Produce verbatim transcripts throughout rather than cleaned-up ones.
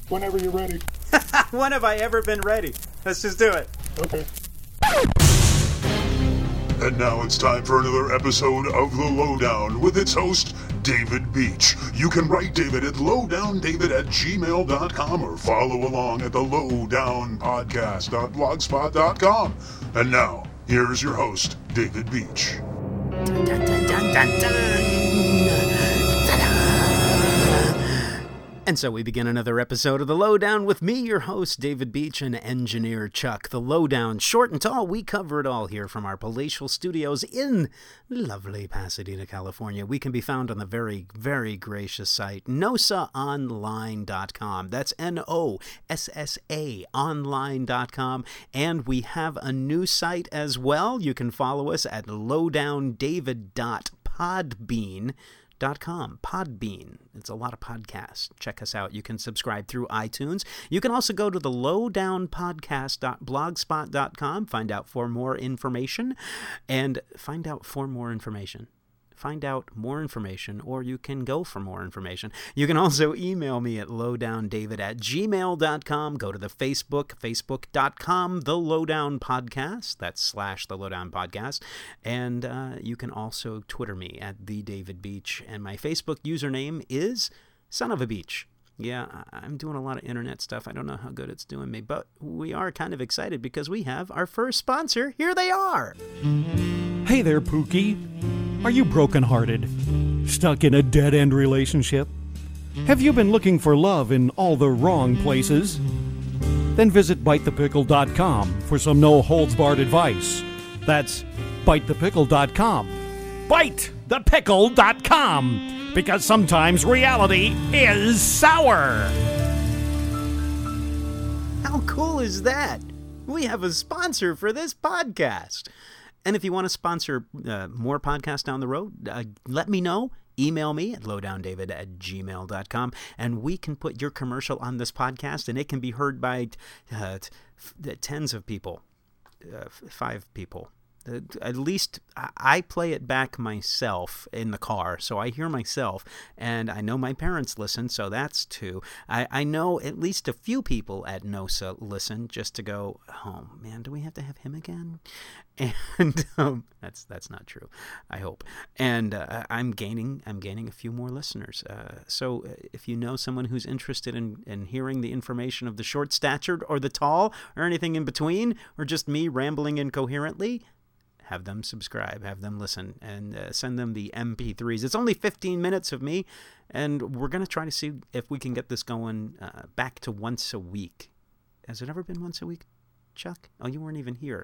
Whenever you're ready. When have I ever been ready? Let's just do it. Okay. And now it's time for another episode of The Lowdown with its host, David Beach. You can write David at lowdowndavid at gmail dot com or follow along at the lowdown podcast dot blogspot dot com. And now, here's your host, David Beach. Dun, dun, dun, dun, dun, dun. And so we begin another episode of The Lowdown with me, your host, David Beach, and engineer Chuck. The Lowdown, short and tall, we cover it all here from our palatial studios in lovely Pasadena, California. We can be found on the very, very gracious site, nossa online dot com. That's N O S S A online dot com. And we have a new site as well. You can follow us at lowdown david dot podbean dot com. Podbean. It's a lot of podcasts. Check us out. You can subscribe through iTunes. You can also go to the lowdown podcast dot blogspot dot com, find out for more information, and find out for more information. Find out more information, or you can go for more information. You can also email me at lowdowndavid at gmail dot com. Go to the Facebook, facebook dot com, The Lowdown Podcast. That's slash The Lowdown Podcast. And uh, you can also Twitter me at The David Beach. And my Facebook username is Son of a Beach. Yeah, I'm doing a lot of internet stuff. I don't know how good it's doing me, but we are kind of excited because we have our first sponsor. Here they are. Hey there, Pookie. Are you brokenhearted? Stuck in a dead-end relationship? Have you been looking for love in all the wrong places? Then visit bite the pickle dot com for some no-holds-barred advice. That's bite the pickle dot com. bite the pickle dot com, because sometimes reality is sour. How cool is that? We have a sponsor for this podcast. And if you want to sponsor uh, more podcasts down the road, uh, let me know. Email me at lowdowndavid at gmail dot com, and we can put your commercial on this podcast, and it can be heard by uh, t- f- tens of people, uh, f- five people. Uh, at least I play it back myself in the car, so I hear myself, and I know my parents listen, so that's two. I, I know at least a few people at NOSA listen just to go, oh man, do we have to have him again? And um, that's that's not true, I hope. And uh, I'm gaining I'm gaining a few more listeners. Uh, so if you know someone who's interested in, in hearing the information of the short-statured or the tall or anything in between, or just me rambling incoherently, have them subscribe, have them listen, and uh, send them the M P threes. It's only fifteen minutes of me, and we're going to try to see if we can get this going uh, back to once a week. Has it ever been once a week, Chuck? Oh, you weren't even here.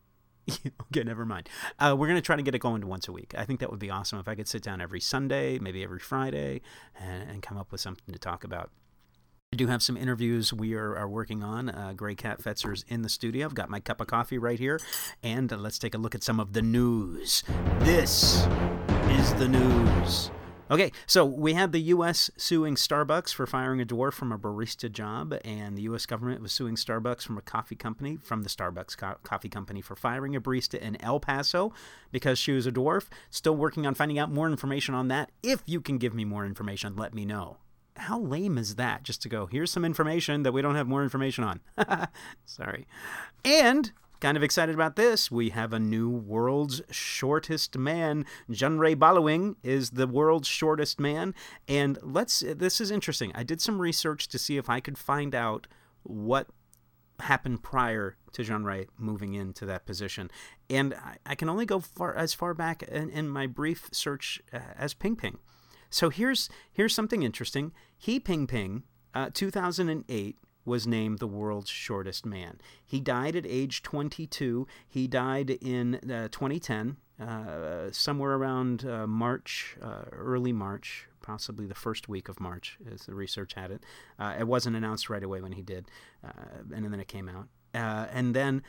Okay, never mind. Uh, we're going to try to get it going to once a week. I think that would be awesome if I could sit down every Sunday, maybe every Friday, and, and come up with something to talk about. I do have some interviews we are, are working on. Uh, Gray Cat Fetzer's in the studio. I've got my cup of coffee right here. And uh, let's take a look at some of the news. This is the news. Okay, so we had the U S suing Starbucks for firing a dwarf from a barista job, and the U S government was suing Starbucks from a coffee company, from the Starbucks co- coffee company for firing a barista in El Paso because she was a dwarf. Still working on finding out more information on that. If you can give me more information, let me know. How lame is that, just to go, here's some information that we don't have more information on. Sorry. And, kind of excited about this, we have a new world's shortest man. Junray Ballawing is the world's shortest man. And let's, this is interesting. I did some research to see if I could find out what happened prior to Junray moving into that position. And I, I can only go far as far back in, in my brief search uh, as Ping Ping. So here's here's something interesting. He Ping Ping, uh, two thousand eight, was named the world's shortest man. He died at age twenty-two. He died in uh, twenty ten, uh, somewhere around uh, March, uh, early March, possibly the first week of March, as the research had it. Uh, it wasn't announced right away when he did, uh, and then it came out. Uh, and then,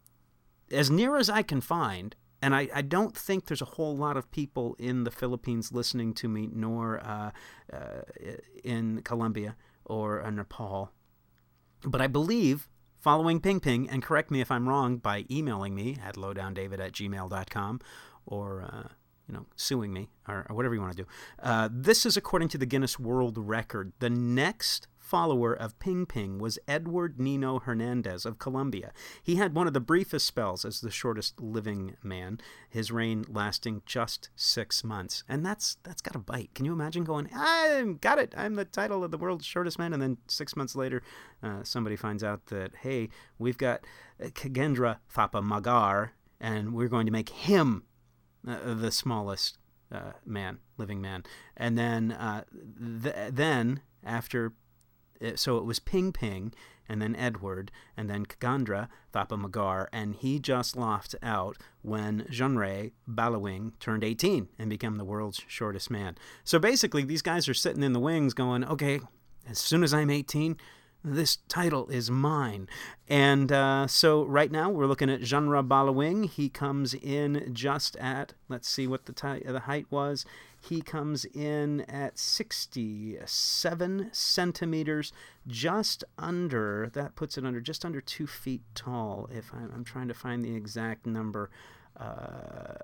as near as I can find, and I, I don't think there's a whole lot of people in the Philippines listening to me, nor uh, uh, in Colombia or uh, Nepal. But I believe, following Ping Ping, and correct me if I'm wrong by emailing me at lowdowndavid at gmail dot com or uh, you know, suing me or, or whatever you want to do. Uh, this is according to the Guinness World Record. The next follower of Ping Ping was Edward Nino Hernandez of Colombia. He had one of the briefest spells as the shortest living man, his reign lasting just six months. And that's that's got a bite. Can you imagine going, I got it, I'm the title of the world's shortest man, and then six months later uh, somebody finds out that, hey, we've got Kagendra Thapa Magar, and we're going to make him uh, the smallest uh, man, living man. And then, uh, th- then after... So it was Ping Ping, and then Edward, and then Kagendra Thapa Magar, and he just lost out when Zhenrei Balawing turned eighteen and became the world's shortest man. So basically, these guys are sitting in the wings going, okay, as soon as I'm eighteen, this title is mine. And uh, so right now we're looking at Zhenrei Balawing. He comes in just at, let's see what the, t- the height was. He comes in at sixty-seven centimeters, just under, that puts it under, just under two feet tall. If I'm, I'm trying to find the exact number. Uh,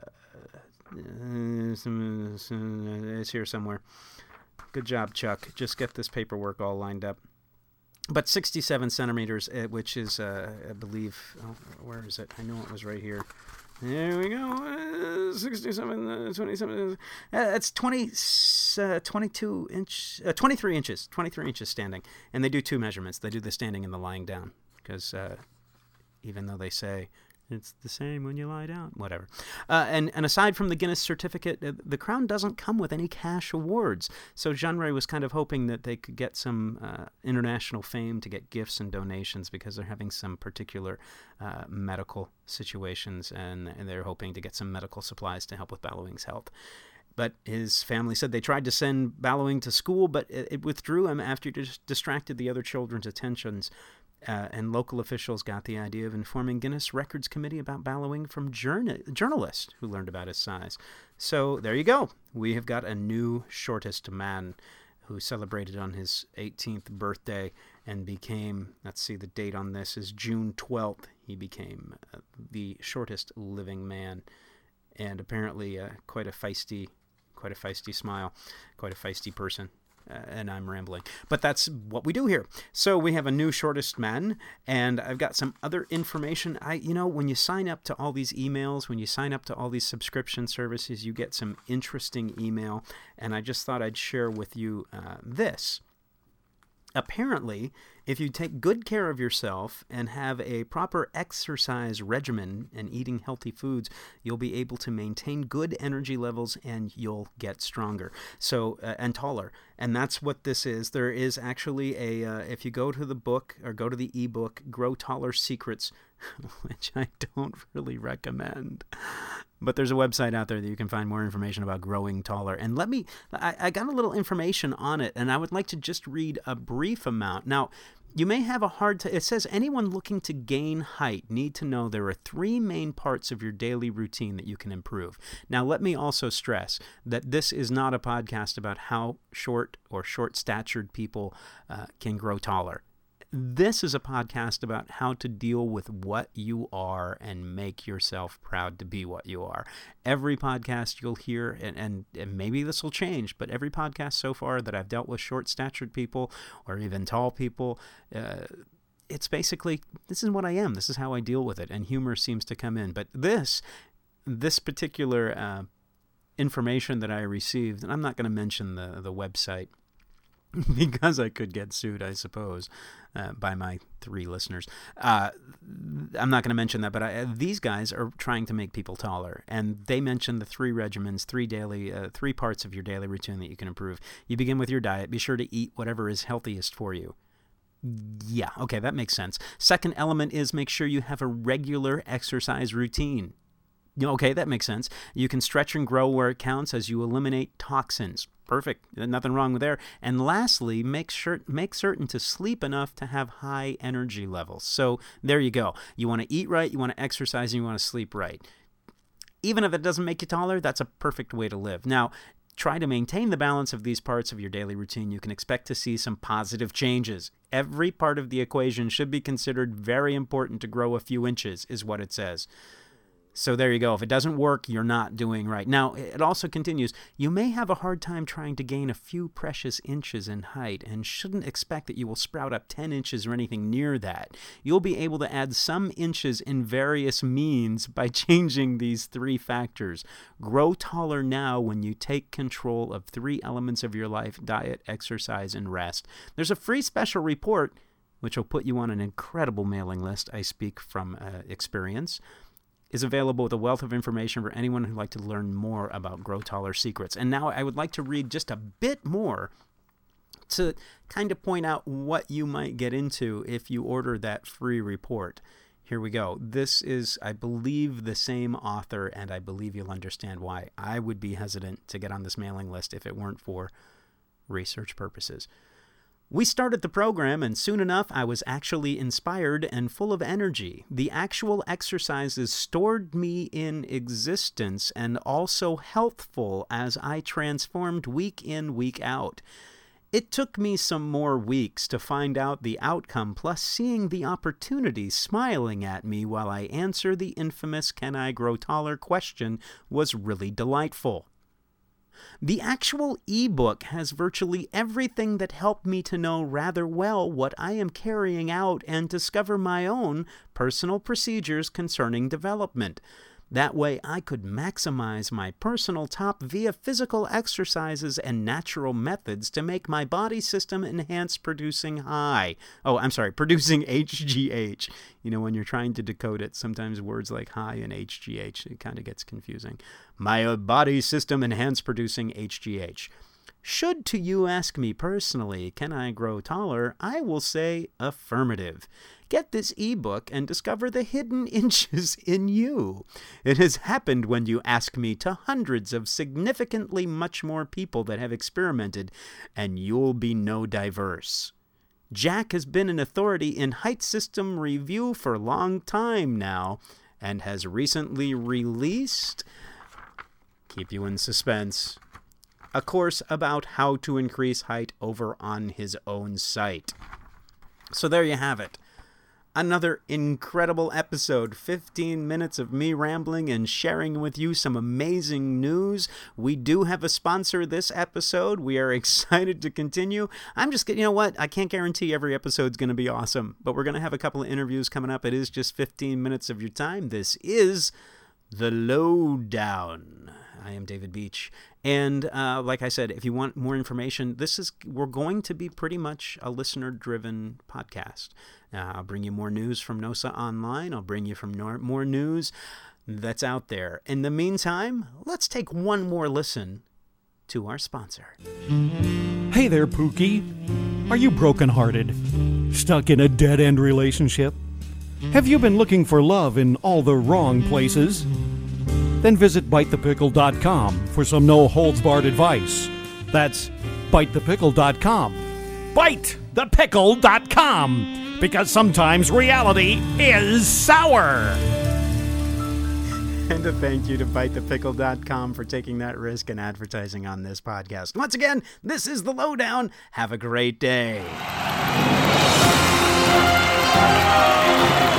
it's here somewhere. Good job, Chuck. Just get this paperwork all lined up. But sixty-seven centimeters, which is, uh, I believe, oh, where is it? I know it was right here. There we go. Uh, sixty-seven, uh, twenty-seven. Uh, that's twenty, uh, twenty-two inch, uh, twenty-three inches, twenty-three inches standing. And they do two measurements. They do the standing and the lying down, because uh, even though they say it's the same when you lie down, whatever. Uh, and, and aside from the Guinness certificate, uh, the crown doesn't come with any cash awards. So Zhenrei was kind of hoping that they could get some uh, international fame to get gifts and donations, because they're having some particular uh, medical situations, and, and they're hoping to get some medical supplies to help with Balawing's health. But his family said they tried to send Balawing to school, but it, it withdrew him after he dis- distracted the other children's attentions. Uh, and local officials got the idea of informing Guinness Records Committee about Balawing from journal- journalists who learned about his size. So there you go. We have got a new shortest man who celebrated on his eighteenth birthday and became, let's see, the date on this is June twelfth. He became uh, the shortest living man, and apparently uh, quite a feisty, quite a feisty smile, quite a feisty person. Uh, and I'm rambling, but that's what we do here. So we have a new shortest man, and I've got some other information. I, you know, when you sign up to all these emails, when you sign up to all these subscription services, you get some interesting email, and I just thought I'd share with you uh, this. Apparently, if you take good care of yourself and have a proper exercise regimen and eating healthy foods, you'll be able to maintain good energy levels and you'll get stronger. So uh, and taller. And that's what this is. There is actually a, uh, if you go to the book or go to the ebook, Grow Taller Secrets, which I don't really recommend. But there's a website out there that you can find more information about growing taller. And let me, I, I got a little information on it, and I would like to just read a brief amount. Now, you may have a hard time. It says anyone looking to gain height need to know there are three main parts of your daily routine that you can improve. Now, let me also stress that this is not a podcast about how short or short-statured people uh, can grow taller. This is a podcast about how to deal with what you are and make yourself proud to be what you are. Every podcast you'll hear, and, and, and maybe this will change, but every podcast so far that I've dealt with short-statured people or even tall people, uh, it's basically, this is what I am. This is how I deal with it, and humor seems to come in. But this, this particular uh, information that I received, and I'm not going to mention the, the website, because I could get sued, I suppose, uh, by my three listeners. Uh, I'm not going to mention that, but I, these guys are trying to make people taller, and they mentioned the three regimens, three daily, uh, three parts of your daily routine that you can improve. You begin with your diet. Be sure to eat whatever is healthiest for you. Yeah, okay, that makes sense. Second element is make sure you have a regular exercise routine. Okay, that makes sense. You can stretch and grow where it counts as you eliminate toxins. Perfect. Nothing wrong with there. And lastly, make sure make certain to sleep enough to have high energy levels. So there you go. You want to eat right, you want to exercise, and you want to sleep right. Even if it doesn't make you taller, that's a perfect way to live. Now, try to maintain the balance of these parts of your daily routine. You can expect to see some positive changes. Every part of the equation should be considered very important to grow a few inches, is what it says. So there you go. If it doesn't work, you're not doing right. Now, it also continues, you may have a hard time trying to gain a few precious inches in height and shouldn't expect that you will sprout up ten inches or anything near that. You'll be able to add some inches in various means by changing these three factors. Grow taller now when you take control of three elements of your life: diet, exercise, and rest. There's a free special report, which will put you on an incredible mailing list. I speak from uh, experience. Is available with a wealth of information for anyone who'd like to learn more about Grow Taller secrets. And now I would like to read just a bit more to kind of point out what you might get into if you order that free report. Here we go. This is, I believe, the same author, and I believe you'll understand why I would be hesitant to get on this mailing list if it weren't for research purposes. We started the program, and soon enough, I was actually inspired and full of energy. The actual exercises stored me in existence and also healthful as I transformed week in, week out. It took me some more weeks to find out the outcome, plus seeing the opportunity smiling at me while I answer the infamous "Can I grow taller?" question was really delightful. The actual ebook has virtually everything that helped me to know rather well what I am carrying out and discover my own personal procedures concerning development. That way I could maximize my personal top via physical exercises and natural methods to make my body system enhance producing high. Oh, I'm sorry, producing H G H. You know, when you're trying to decode it, sometimes words like high and H G H, it kind of gets confusing. My body system enhance producing H G H. Should to you ask me personally, can I grow taller? I will say affirmative. Get this ebook and discover the hidden inches in you. It has happened when you ask me to hundreds of significantly much more people that have experimented, and you'll be no diverse. Jack has been an authority in height system review for a long time now, and has recently released, keep you in suspense, a course about how to increase height over on his own site. So there you have it. Another incredible episode, fifteen minutes of me rambling and sharing with you some amazing news. We do have a sponsor this episode. We are excited to continue. I'm just, you know what? I can't guarantee every episode's going to be awesome, but we're going to have a couple of interviews coming up. It is just fifteen minutes of your time. This is The Lowdown. I am David Beach. And uh, like I said, if you want more information, this is we're going to be pretty much a listener-driven podcast. Uh, I'll bring you more news from NOSA Online. I'll bring you from nor- more news that's out there. In the meantime, let's take one more listen to our sponsor. Hey there, Pookie. Are you brokenhearted? Stuck in a dead-end relationship? Have you been looking for love in all the wrong places? Then visit bite the pickle dot com for some no-holds-barred advice. That's bite the pickle dot com. bite the pickle dot com, because sometimes reality is sour. And a thank you to bite the pickle dot com for taking that risk and advertising on this podcast. Once again, this is The Lowdown. Have a great day.